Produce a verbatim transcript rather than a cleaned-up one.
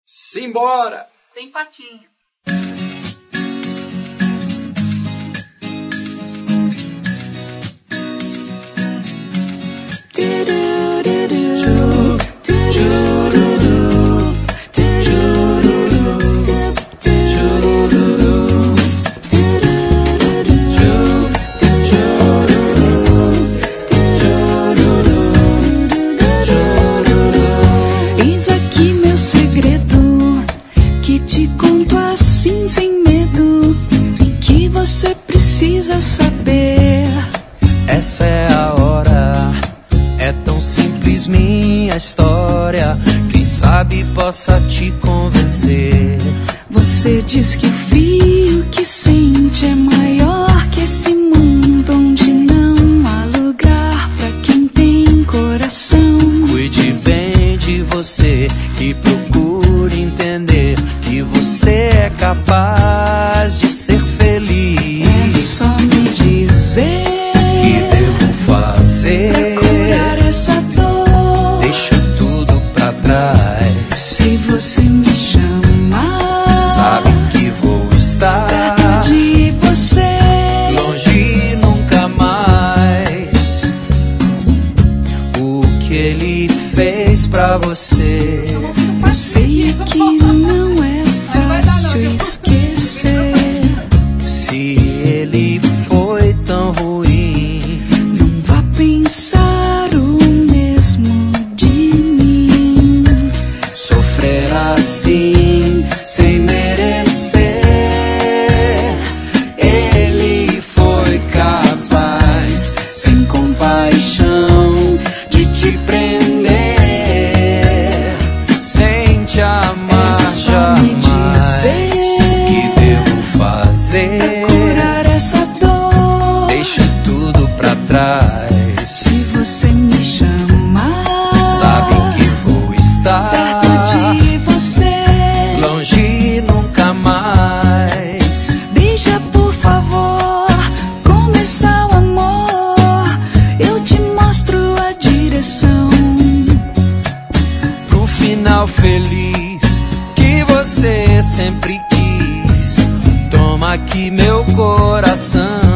Simbora! Sem patinho. Eis aqui meu segredo, que te conto assim sem medo, e que você precisa saber. Essa é a hora, é tão simples minha história, quem sabe possa te convencer. Você diz que o frio que sente é maior que esse mundo onde não há lugar pra quem tem coração. Cuide bem de você e procure entender que você é capaz de ser feliz. É só me dizer que devo fazer pra curar essa dor. Deixo tudo pra trás. Se você me chamar, sabe que vou estar perto de você, longe nunca mais. O que ele fez pra você, eu sei que não é fácil esquecer. se ele foi tão ruim, Não vá pensar o mesmo de mim. sofrer assim sem merecer. Ele foi capaz, sem compaixão, de te prender, sem te amar É só me jamais. dizer O que devo fazer? pra curar essa dor. Deixo tudo pra trás. Se você me chamar, Sabe que vou estar perto de você, longe nunca mais. deixa por favor começar o amor. Eu te mostro a direção. Pro final feliz que você sempre quis. Toma aqui meu coração.